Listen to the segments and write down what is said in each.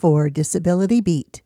for Disability Beat.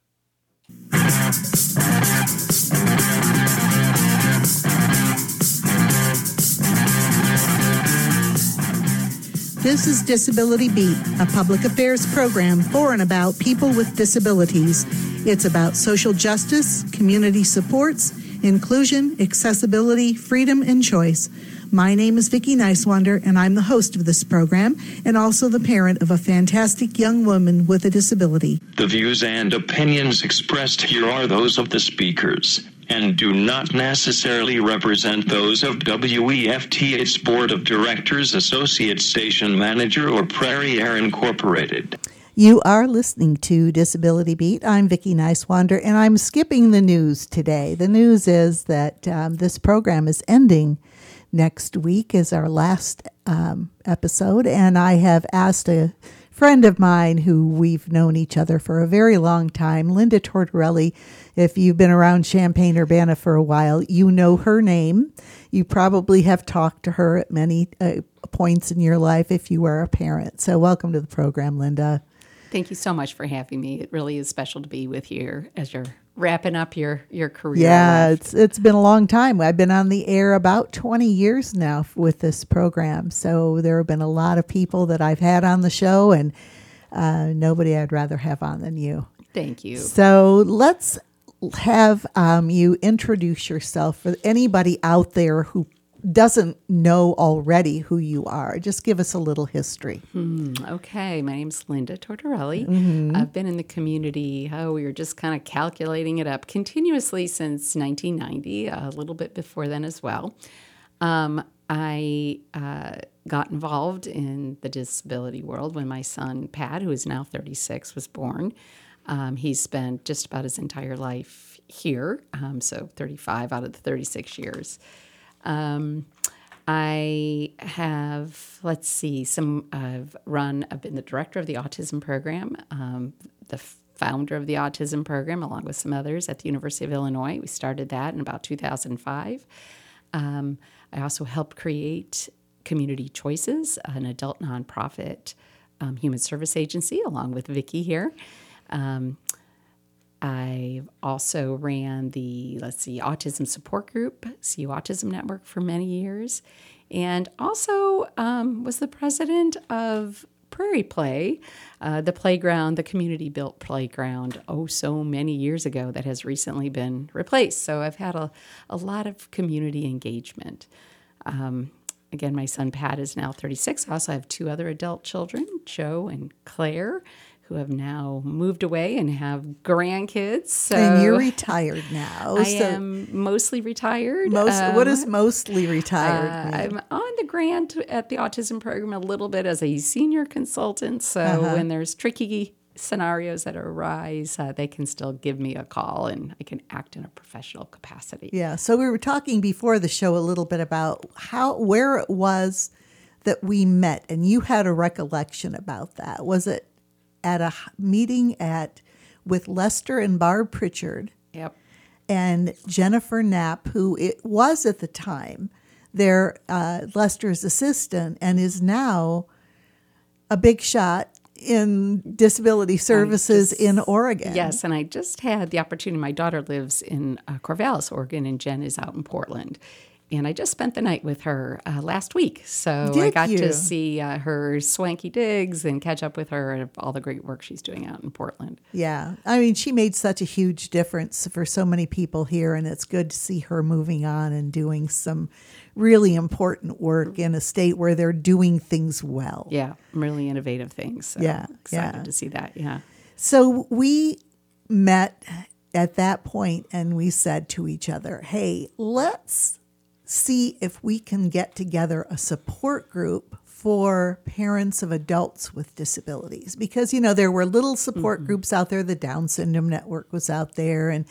This is Disability Beat, a public affairs program for and about people with disabilities. It's about social justice, community supports, inclusion, accessibility, freedom, and choice. My name is Vicki Nicewander, and I'm the host of this program and also the parent of a fantastic young woman with a disability. The views and opinions expressed here are those of the speakers and do not necessarily represent those of WEFT, its Board of Directors, Associate Station Manager, or Prairie Air Incorporated. You are listening to Disability Beat. I'm Vicki Nicewander, and I'm skipping the news today. The news is that this program is ending. Next week is our last episode, and I have asked a friend of mine who we've known each other for a very long time, Linda Tortorelli. If you've been around Champaign-Urbana for a while, you know her name. You probably have talked to her at many points in your life if you were a parent. So welcome to the program, Linda. Thank you so much for having me. It really is special to be with you as you're wrapping up your career. Yeah, it's been a long time. I've been on the air about 20 years now with this program. So there have been a lot of people that I've had on the show, and nobody I'd rather have on than you. Thank you. So let's have you introduce yourself for anybody out there who doesn't know already who you are. Just give us a little history. Okay, my name's Linda Tortorelli. I've been in the community, we were just kind of calculating it up, continuously since 1990, a little bit before then as well. I got involved in the disability world when my son, Pat, who is now 36, was born. He spent just about his entire life here, so 35 out of the 36 years. I have, I've been the director of the autism program, the founder of the autism program, along with some others at the University of Illinois. We started that in about 2005. I also helped create Community Choices, an adult nonprofit human service agency, along with Vicki here. I also ran the, Autism Support Group, CU Autism Network, for many years, and also was the president of Prairie Play, the playground, the community-built playground, so many years ago that has recently been replaced. So I've had a lot of community engagement. Again, my son Pat is now 36. I also have two other adult children, Joe and Claire, who have now moved away and have grandkids. So and you're retired now. I am mostly retired. What does mostly retired mean? I'm on the grant at the autism program a little bit as a senior consultant. So when there's tricky scenarios that arise, they can still give me a call and I can act in a professional capacity. Yeah. So we were talking before the show a little bit about where it was that we met, and you had a recollection about that. Was it at a meeting with Lester and Barb Pritchard? Yep. And Jennifer Knapp, who it was at the time their Lester's assistant and is now a big shot in disability services in Oregon. Yes, and I just had the opportunity. My daughter lives in Corvallis, Oregon, and Jen is out in Portland. And I just spent the night with her last week. So I got to see her swanky digs and catch up with her and all the great work she's doing out in Portland. Yeah. I mean, she made such a huge difference for so many people here, and it's good to see her moving on and doing some really important work in a state where they're doing things well. Yeah, really innovative things. So excited to see that, yeah. So we met at that point and we said to each other, hey, let's see if we can get together a support group for parents of adults with disabilities. Because, there were little support groups out there. The Down Syndrome Network was out there. And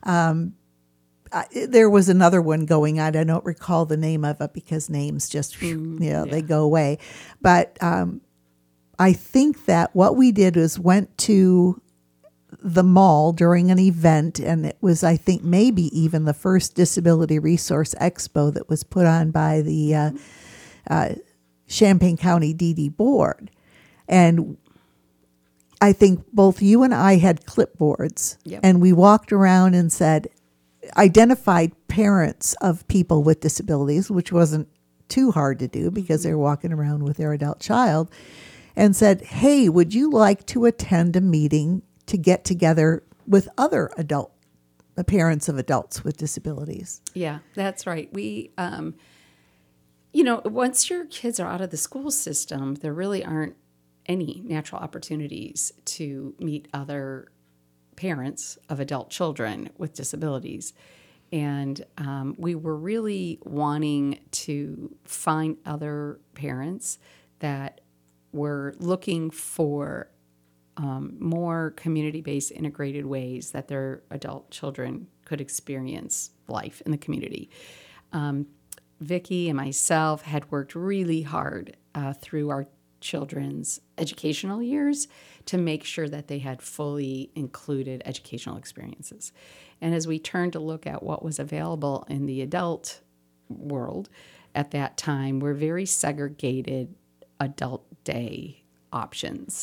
there was another one going on. I don't recall the name of it because names just, they go away. But I think that what we did was went to the mall during an event, and it was, I think, maybe even the first Disability Resource Expo that was put on by the Champaign County DD Board. And I think both you and I had clipboards, Yep. and we walked around and identified parents of people with disabilities, which wasn't too hard to do because they were walking around with their adult child, and said, hey, would you like to attend a meeting to get together with other parents of adults with disabilities? Yeah, that's right. We, once your kids are out of the school system, there really aren't any natural opportunities to meet other parents of adult children with disabilities. And we were really wanting to find other parents that were looking for more community-based integrated ways that their adult children could experience life in the community. Vicki and myself had worked really hard through our children's educational years to make sure that they had fully included educational experiences. And as we turned to look at what was available in the adult world at that time, were very segregated adult day options.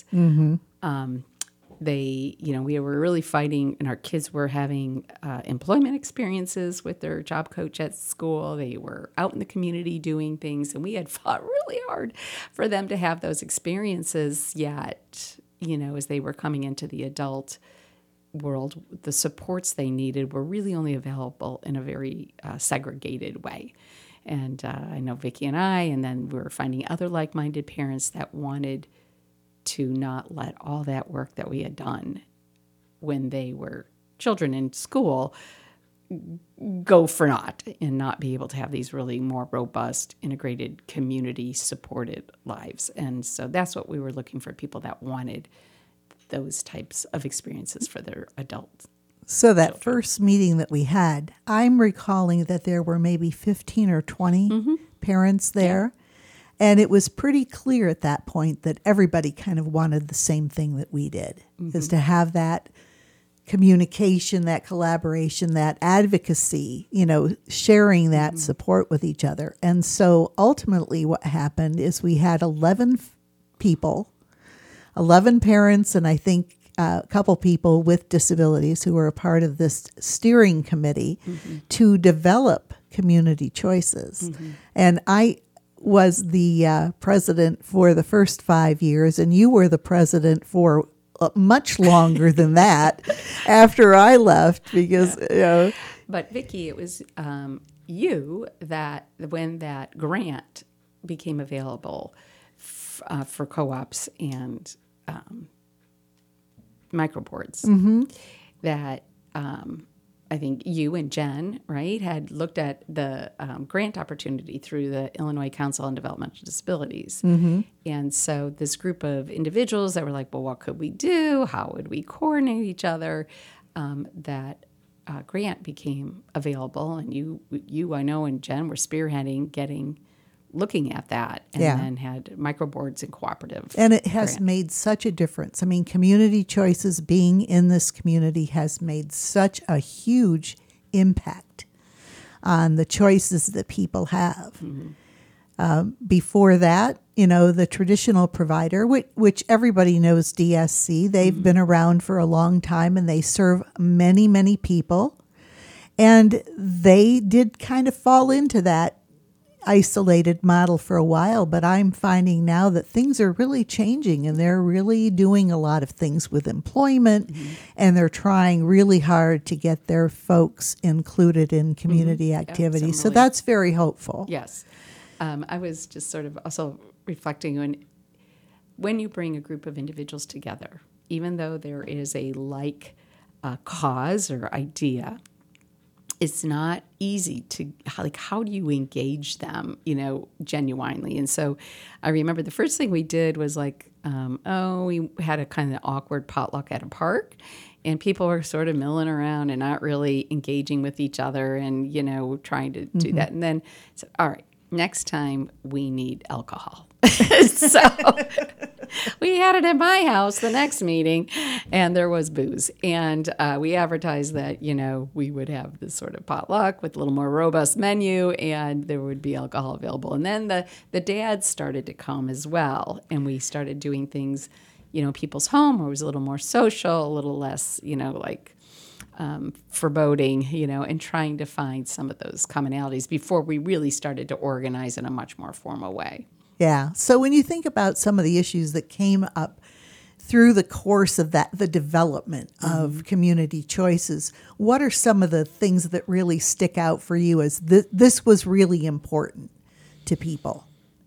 We were really fighting, and our kids were having employment experiences with their job coach at school. They were out in the community doing things, and we had fought really hard for them to have those experiences. Yet, as they were coming into the adult world, the supports they needed were really only available in a very segregated way. And I know Vicki and I, and then we were finding other like-minded parents that wanted to not let all that work that we had done when they were children in school go for naught and not be able to have these really more robust, integrated, community-supported lives. And so that's what we were looking for, people that wanted those types of experiences for their adults. So that first meeting that we had, I'm recalling that there were maybe 15 or 20 parents there. Yeah. And it was pretty clear at that point that everybody kind of wanted the same thing that we did, is to have that communication, that collaboration, that advocacy, sharing that support with each other. And so ultimately what happened is we had 11 people, 11 parents, and I think a couple people with disabilities who were a part of this steering committee to develop community choices. And I was the president for the first 5 years, and you were the president for much longer than that after I left, because But Vicki, it was you that when that grant became available for co-ops and microboards, that I think you and Jen, right, had looked at the grant opportunity through the Illinois Council on Developmental Disabilities. And so this group of individuals that were like, well, what could we do? How would we coordinate each other? That grant became available. And you, I know, and Jen were spearheading looking at that, and then had microboards and cooperative. And it has made such a difference. I mean, community choices, being in this community, has made such a huge impact on the choices that people have. Before that, the traditional provider, which everybody knows, DSC, they've been around for a long time, and they serve many, many people. And they did kind of fall into that isolated model for a while, but I'm finding now that things are really changing, and they're really doing a lot of things with employment, and they're trying really hard to get their folks included in community activities. So that's very hopeful. Yes. I was just sort of also reflecting when you bring a group of individuals together, even though there is a cause or idea, it's not easy to, how do you engage them, genuinely? And so I remember the first thing we did was we had a kind of awkward potluck at a park, and people were sort of milling around and not really engaging with each other and, trying to do that. And then said, all right, next time we need alcohol. So we had it at my house the next meeting, and there was booze. And we advertised that, we would have this sort of potluck with a little more robust menu, and there would be alcohol available. And then the dads started to come as well, and we started doing things, people's home, or was a little more social, a little less, foreboding, and trying to find some of those commonalities before we really started to organize in a much more formal way. Yeah. So when you think about some of the issues that came up through the course of the development of community choices, what are some of the things that really stick out for you as this was really important to people?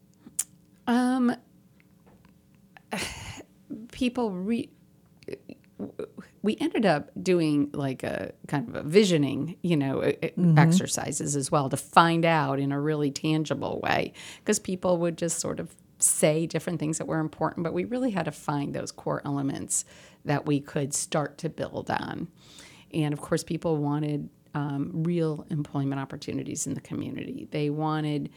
We ended up doing like a kind of a visioning, exercises as well to find out in a really tangible way, because people would just sort of say different things that were important, but we really had to find those core elements that we could start to build on. And of course, people wanted real employment opportunities in the community. They wanted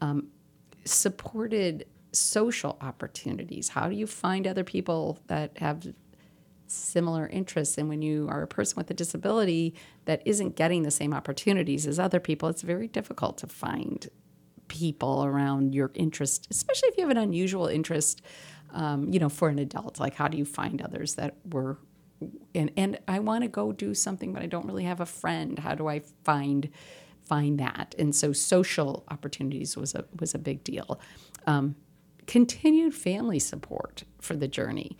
supported social opportunities. How do you find other people that have similar interests? And when you are a person with a disability that isn't getting the same opportunities as other people, it's very difficult to find people around your interest, especially if you have an unusual interest, for an adult. Like, how do you find others that were, and I want to go do something, but I don't really have a friend. How do I find that? And so social opportunities was a big deal. Continued family support for the journey.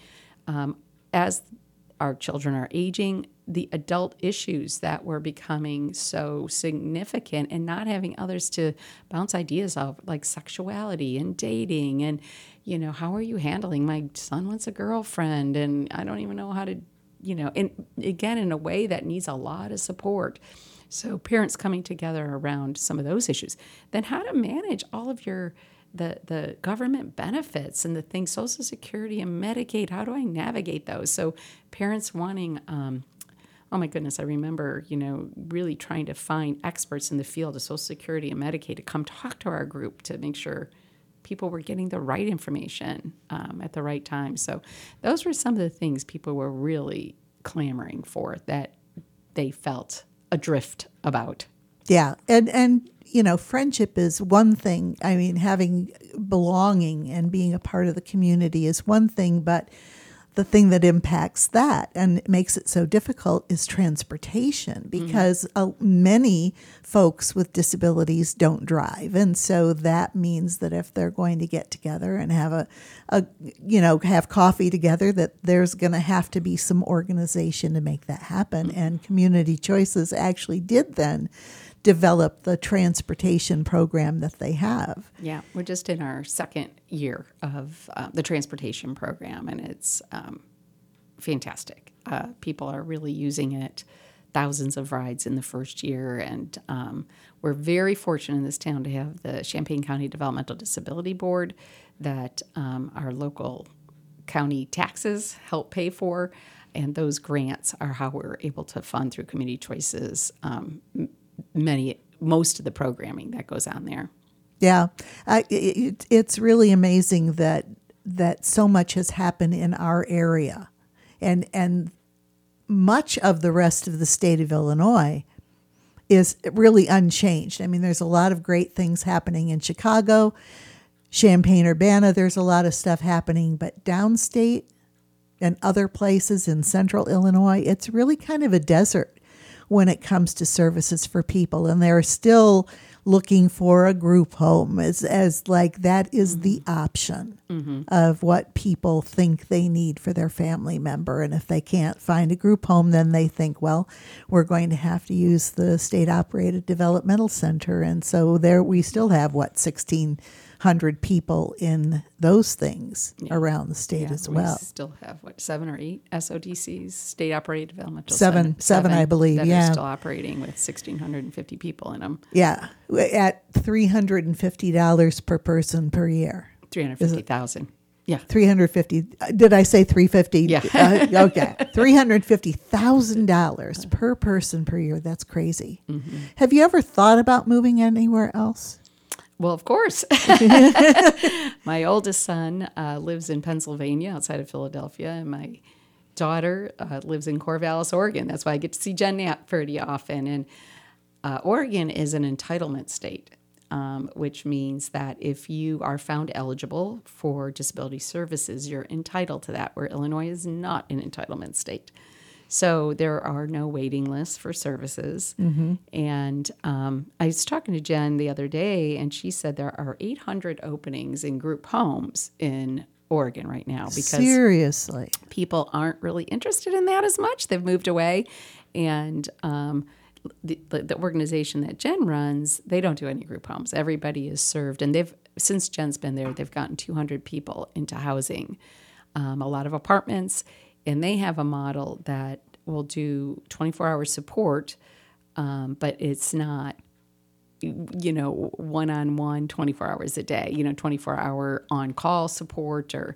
As our children are aging, the adult issues that were becoming so significant, and not having others to bounce ideas off, like sexuality and dating, and, how are you handling, my son wants a girlfriend and I don't even know how to, and again, in a way that needs a lot of support. So parents coming together around some of those issues. Then how to manage all of the government benefits and the things, Social Security and Medicaid. How do I navigate those? So parents wanting, oh my goodness, I remember, really trying to find experts in the field of Social Security and Medicaid to come talk to our group to make sure people were getting the right information at the right time. So those were some of the things people were really clamoring for, that they felt adrift about. Yeah. And friendship is one thing. I mean, having belonging and being a part of the community is one thing, but the thing that impacts that and makes it so difficult is transportation, because many folks with disabilities don't drive. And so that means that if they're going to get together and have have coffee together, that there's going to have to be some organization to make that happen. And Community Choices actually did then develop the transportation program that they have. Yeah, we're just in our second year of the transportation program, and it's fantastic. People are really using it, thousands of rides in the first year, and we're very fortunate in this town to have the Champaign County Developmental Disability Board that our local county taxes help pay for, and those grants are how we're able to fund through Community Choices most of the programming that goes on there. Yeah, it's really amazing that so much has happened in our area, and much of the rest of the state of Illinois is really unchanged. I mean, there's a lot of great things happening in Chicago, Champaign-Urbana. There's a lot of stuff happening, but downstate and other places in central Illinois, it's really kind of a desert when it comes to services for people, and they're still looking for a group home as like that is the option of what people think they need for their family member. And if they can't find a group home, then they think, well, we're going to have to use the state operated developmental center. And so there we still have 1,600 people in those things around the state as well. We still have 7 or 8 SODCs, state operated developmental seven, I believe, that are still operating with 1,650 people in them. Yeah, at $350 per person per year. 350,000. Yeah. 350. Did I say 350? Yeah. Okay. $350,000 per person per year. That's crazy. Have you ever thought about moving anywhere else? Well, of course. My oldest son lives in Pennsylvania outside of Philadelphia, and my daughter lives in Corvallis, Oregon. That's why I get to see Jen Knapp pretty often. And Oregon is an entitlement state. which means that if you are found eligible for disability services, you're entitled to that, where Illinois is not an entitlement state. So there are no waiting lists for services. And I was talking to Jen the other day, and she said there are 800 openings in group homes in Oregon right now because Seriously. people aren't really interested in that as much. They've moved away. And the organization that Jen runs, they don't do any group homes. Everybody is served. And since Jen's been there, they've gotten 200 people into housing, a lot of apartments. And they have a model that will do 24-hour support, but it's not, one-on-one 24 hours a day, 24-hour on-call support or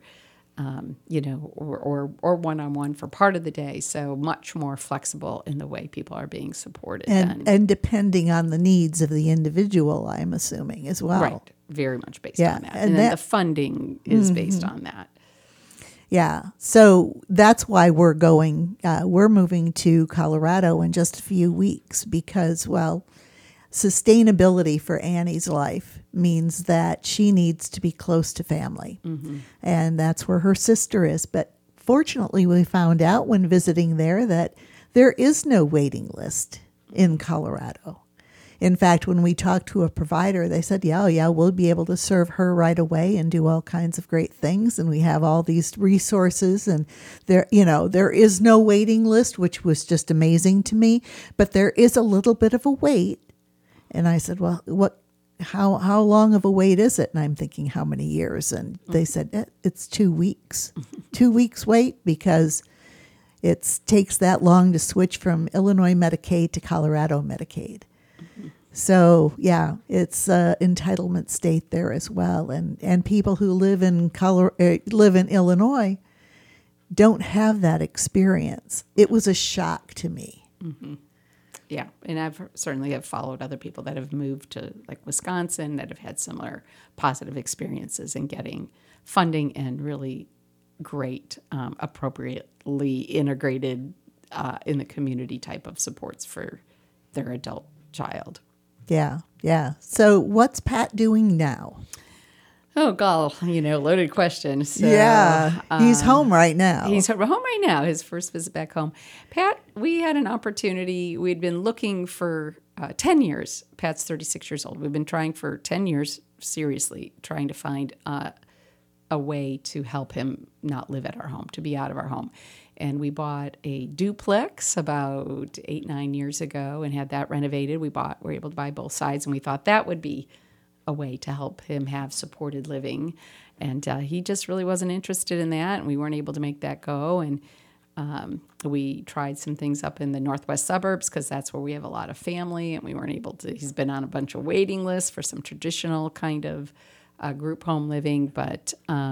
one-on-one for part of the day. So much more flexible in the way people are being supported. And depending on the needs of the individual, I'm assuming as well. Right. Very much based on that. And then the funding is based on that. Yeah. So that's why we're moving to Colorado in just a few weeks because, sustainability for Annie's life means that she needs to be close to family. And that's where her sister is. But fortunately, we found out when visiting there that there is no waiting list in Colorado. In fact, when we talked to a provider, they said, yeah, we'll be able to serve her right away and do all kinds of great things. And we have all these resources and there is no waiting list, which was just amazing to me, but there is a little bit of a wait. And I said, well, how long of a wait is it? And I'm thinking, how many years? And they said, it's 2 weeks, 2 weeks wait because it takes that long to switch from Illinois Medicaid to Colorado Medicaid. So, yeah, it's an entitlement state there as well. And people who live in Illinois don't have that experience. It was a shock to me. Yeah, and I've certainly have followed other people that have moved to like Wisconsin that have had similar positive experiences in getting funding and really great, appropriately integrated in the community type of supports for their adult child. Yeah. So what's Pat doing now? Oh, God, loaded question. So, he's home right now. He's home right now, his first visit back home. Pat, we had an opportunity. We'd been looking for 10 years. Pat's 36 years old. We've been trying for 10 years, seriously, trying to find a way to help him not live at our home, to be out of our home. And we bought a duplex about 8-9 years ago and had that renovated. We were able to buy both sides, and we thought that would be a way to help him have supported living. And he just really wasn't interested in that, and we weren't able to make that go. And we tried some things up in the northwest suburbs because that's where we have a lot of family, and we weren't able to. He's been on a bunch of waiting lists for some traditional kind of group home living, but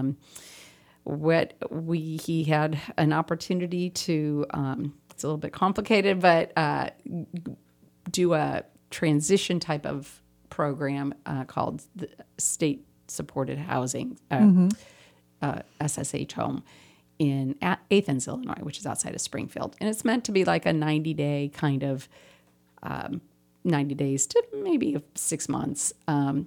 he had an opportunity to, it's a little bit complicated, but do a transition type of program called the State Supported Housing, SSH Home, in Athens, Illinois, which is outside of Springfield. And it's meant to be like a 90-day kind of, 90 days to maybe 6 months. And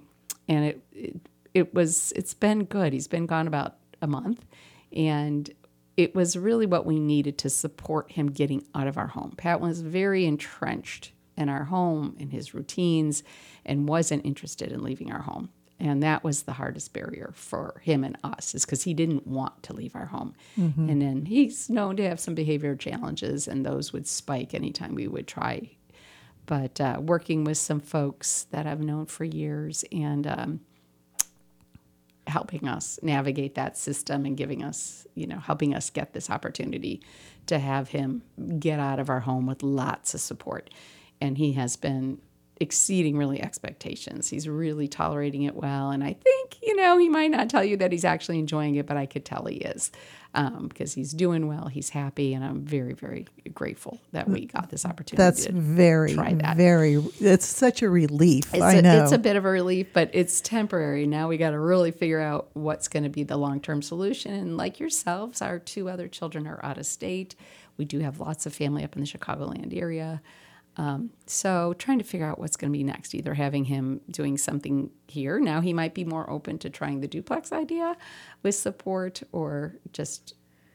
it's been good. He's been gone about a month, and it was really what we needed to support him getting out of our home. Pat was very entrenched in our home, in his routines, and wasn't interested in leaving our home. And that was the hardest barrier for him and us, is because he didn't want to leave our home. Mm-hmm. And then he's known to have some behavior challenges, and those would spike anytime we would try. But working with some folks that I've known for years and helping us navigate that system and giving us, helping us get this opportunity to have him get out of our home with lots of support. And he has been exceeding really expectations. He's really tolerating it well. And I think, he might not tell you that he's actually enjoying it, but I could tell he is, because he's doing well. He's happy. And I'm very, very grateful that we got this opportunity. That's it's such a relief. I know. It's a bit of a relief, but it's temporary. Now we got to really figure out what's going to be the long-term solution. And like yourselves, our 2 other children are out of state. We do have lots of family up in the Chicagoland area. So trying to figure out what's going to be next, either having him doing something here. Now he might be more open to trying the duplex idea with support, or just,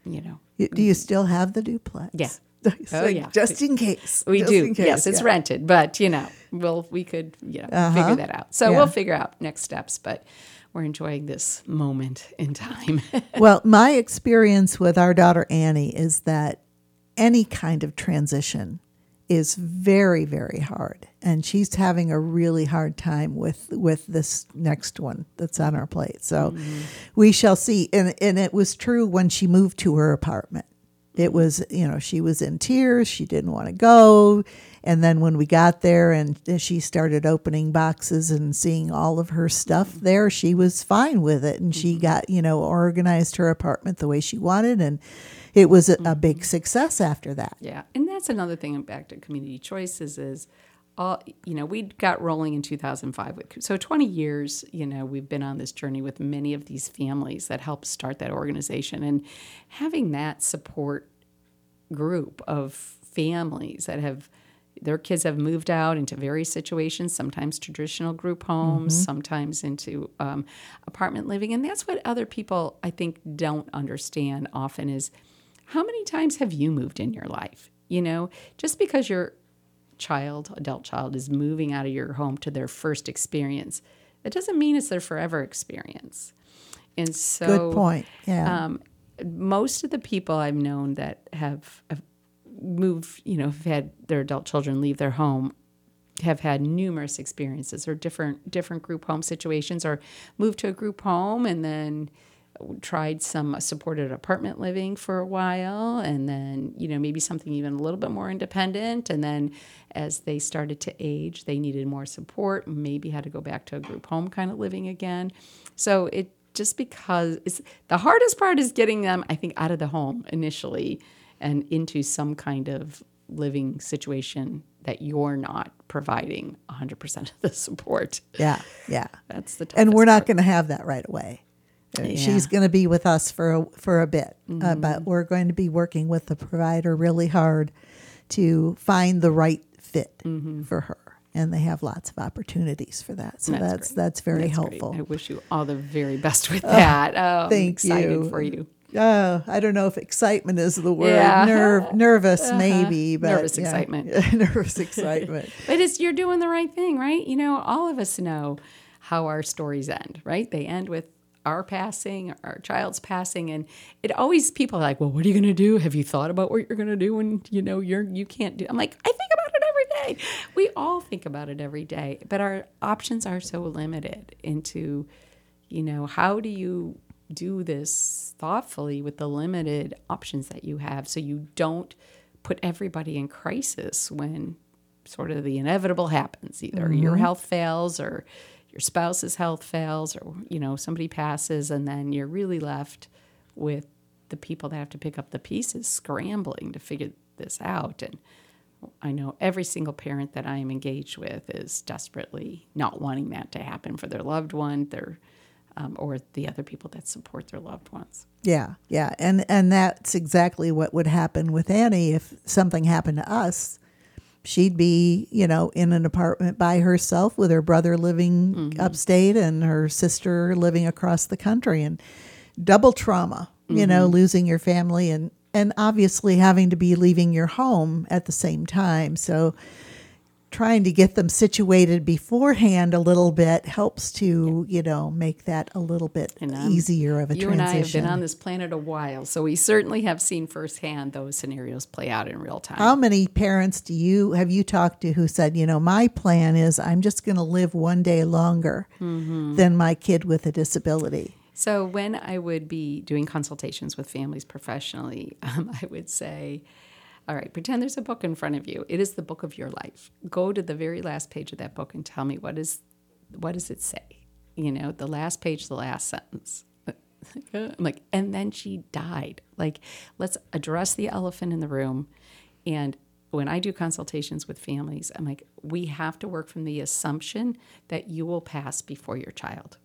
Do you still have the duplex? Yeah. So yeah. Just in case. We Just do. in case, Yes, it's yeah. rented, but we could figure that out. So Yeah. we'll figure out next steps, but we're enjoying this moment in time. Well, my experience with our daughter Annie is that any kind of transition is very, very hard. And she's having a really hard time with this next one that's on our plate. So we shall see. And it was true when she moved to her apartment. It was, she was in tears. She didn't want to go. And then when we got there and she started opening boxes and seeing all of her stuff there, she was fine with it. And she got, organized her apartment the way she wanted. And it was a big success after that. Yeah. And that's another thing back to Community Choices is, we got rolling in 2005. So 20 years, we've been on this journey with many of these families that helped start that organization. And having that support group of families that their kids have moved out into various situations, sometimes traditional group homes, sometimes into apartment living. And that's what other people, I think, don't understand often is, how many times have you moved in your life? Just because your adult child is moving out of your home to their first experience, that doesn't mean it's their forever experience. And so, good point. Yeah. Most of the people I've known that have moved, have had their adult children leave their home, have had numerous experiences or different group home situations, or moved to a group home and then tried some supported apartment living for a while, and then, maybe something even a little bit more independent. And then as they started to age, they needed more support, maybe had to go back to a group home kind of living again. So just because the hardest part is getting them, I think, out of the home initially and into some kind of living situation that you're not providing 100% of the support. Yeah. That's the toughest And we're not part. going to have that right away. Yeah. She's going to be with us for a bit, but we're going to be working with the provider really hard to find the right fit for her. And they have lots of opportunities for that. So that's very helpful. Great. I wish you all the very best with that. I'm thank excited you. for you. I don't know if excitement is the word. Yeah. Nervous maybe, but Nervous excitement. Nervous excitement. But you're doing the right thing, right? All of us know how our stories end, right? They end with our passing, our child's passing, and people are like, well, what are you going to do? Have you thought about what you're going to do when you can't do? I'm like, I think about it every day. We all think about it every day, but our options are so limited into, how do you do this thoughtfully with the limited options that you have, so you don't put everybody in crisis when sort of the inevitable happens. Either your health fails, or your spouse's health fails, or somebody passes, and then you're really left with the people that have to pick up the pieces, scrambling to figure this out. And I know every single parent that I am engaged with is desperately not wanting that to happen for their loved one, or the other people that support their loved ones. Yeah. And that's exactly what would happen with Annie if something happened to us. She'd be, in an apartment by herself with her brother living upstate and her sister living across the country, and double trauma, losing your family and obviously having to be leaving your home at the same time. So trying to get them situated beforehand a little bit helps to, make that a little bit easier of a transition. You and I have been on this planet a while, so we certainly have seen firsthand those scenarios play out in real time. How many parents have you talked to who said, my plan is I'm just going to live one day longer than my kid with a disability? So when I would be doing consultations with families professionally, I would say, all right, pretend there's a book in front of you. It is the book of your life. Go to the very last page of that book and tell me what does it say? The last page, the last sentence. I'm like, and then she died. Like, let's address the elephant in the room. And when I do consultations with families, I'm like, we have to work from the assumption that you will pass before your child.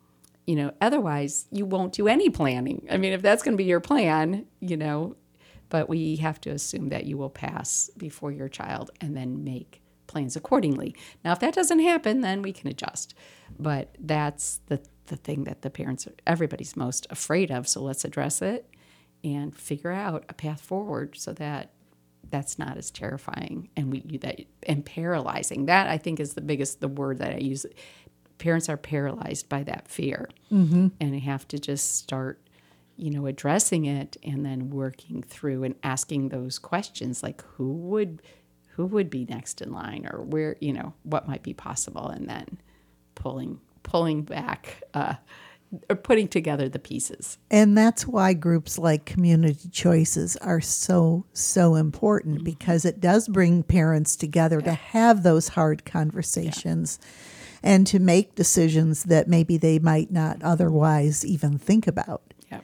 Otherwise you won't do any planning. I mean, if that's going to be your plan, but we have to assume that you will pass before your child and then make plans accordingly. Now, if that doesn't happen, then we can adjust. But that's the thing that the parents, everybody's most afraid of. So let's address it and figure out a path forward so that that's not as terrifying and paralyzing. That, I think, is the word that I use. Parents are paralyzed by that fear, and they have to just start, addressing it and then working through and asking those questions like who would be next in line, or where, what might be possible, and then pulling back, or putting together the pieces. And that's why groups like Community Choices are so, so important, because it does bring parents together to have those hard conversations and to make decisions that maybe they might not otherwise even think about.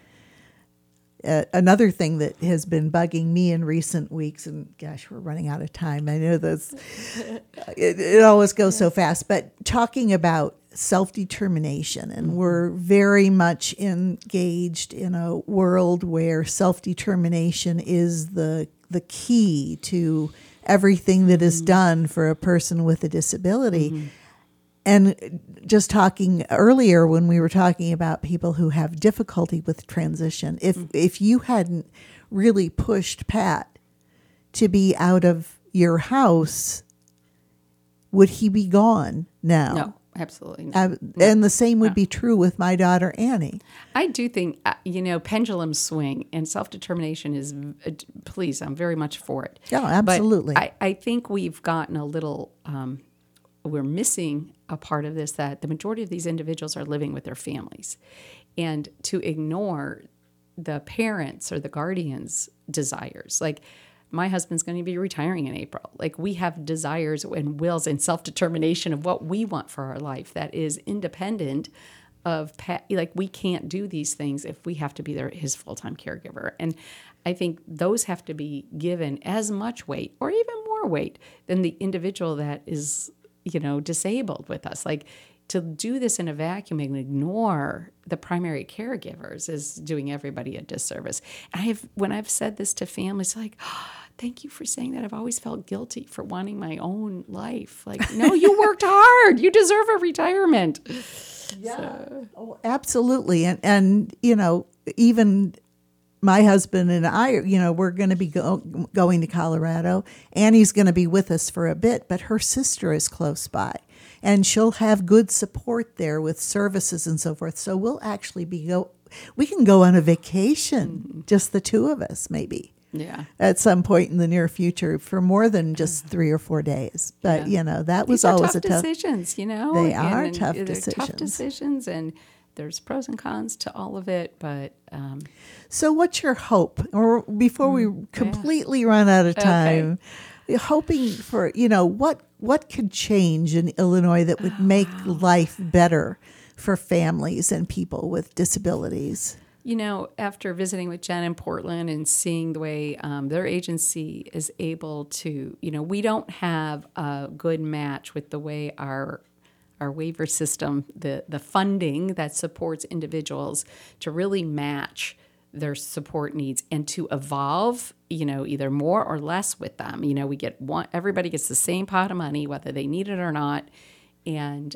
Another thing that has been bugging me in recent weeks, and gosh, we're running out of time. I know this, it always goes so fast, but talking about self-determination, and we're very much engaged in a world where self-determination is the key to everything that is done for a person with a disability. And just talking earlier when we were talking about people who have difficulty with transition, if you hadn't really pushed Pat to be out of your house, would he be gone now? No, absolutely not. And the same would be true with my daughter, Annie. I do think, pendulum swing, and self-determination is, please, I'm very much for it. Yeah, absolutely. But I think we've gotten a little, we're missing a part of this, that the majority of these individuals are living with their families. And to ignore the parents or the guardians' desires, like my husband's going to be retiring in April. Like, we have desires and wills and self-determination of what we want for our life that is independent of, like, we can't do these things if we have to be his full-time caregiver. And I think those have to be given as much weight or even more weight than the individual that is, disabled with us. Like, to do this in a vacuum and ignore the primary caregivers is doing everybody a disservice. And when I've said this to families, like, thank you for saying that. I've always felt guilty for wanting my own life. Like, no, you worked hard. You deserve a retirement. Yeah, so. Absolutely. And even my husband and I, we're going to be going to Colorado. Annie's going to be with us for a bit, but her sister is close by, and she'll have good support there with services and so forth. So we'll actually we can go on a vacation, just the two of us, maybe. Yeah. At some point in the near future for more than just 3 or 4 days. But, that was always tough decisions, They are tough decisions. They're tough decisions, and there's pros and cons to all of it. But so what's your hope? Or before we completely run out of time, hoping for, what could change in Illinois that would make life better for families and people with disabilities? After visiting with Jen in Portland and seeing the way their agency is able to, we don't have a good match with the way our waiver system, the funding that supports individuals to really match their support needs and to evolve, either more or less with them. Everybody gets the same pot of money, whether they need it or not. And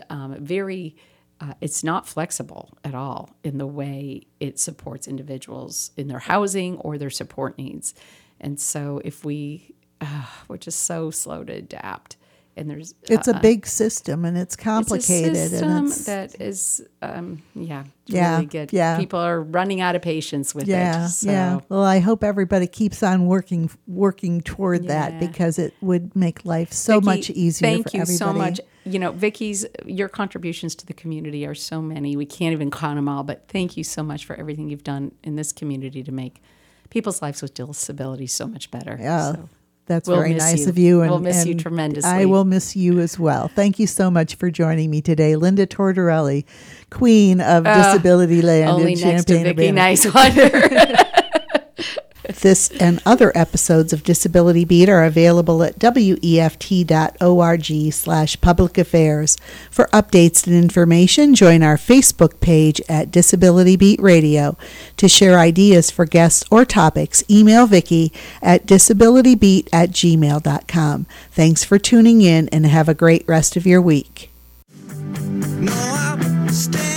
it's not flexible at all in the way it supports individuals in their housing or their support needs. And so if we're just so slow to adapt. And it's a big system, and it's complicated. It's a system and that is, really good. Yeah. People are running out of patience with it. So. Yeah. Well, I hope everybody keeps on working toward that, because it would make life so much easier for everybody. Thank you so much. Vicki's, your contributions to the community are so many. We can't even count them all, but thank you so much for everything you've done in this community to make people's lives with disabilities so much better. Yeah. So. That's very nice of you. We'll miss you tremendously. I will miss you as well. Thank you so much for joining me today. Linda Tortorelli, Queen of Disability Land only in next Champaign, to Vicki Urbana. Nicewander. This and other episodes of Disability Beat are available at weft.org/public affairs. For updates and information, join our Facebook page at Disability Beat Radio. To share ideas for guests or topics, email Vicki at disabilitybeat@gmail.com. Thanks for tuning in and have a great rest of your week. No, I'm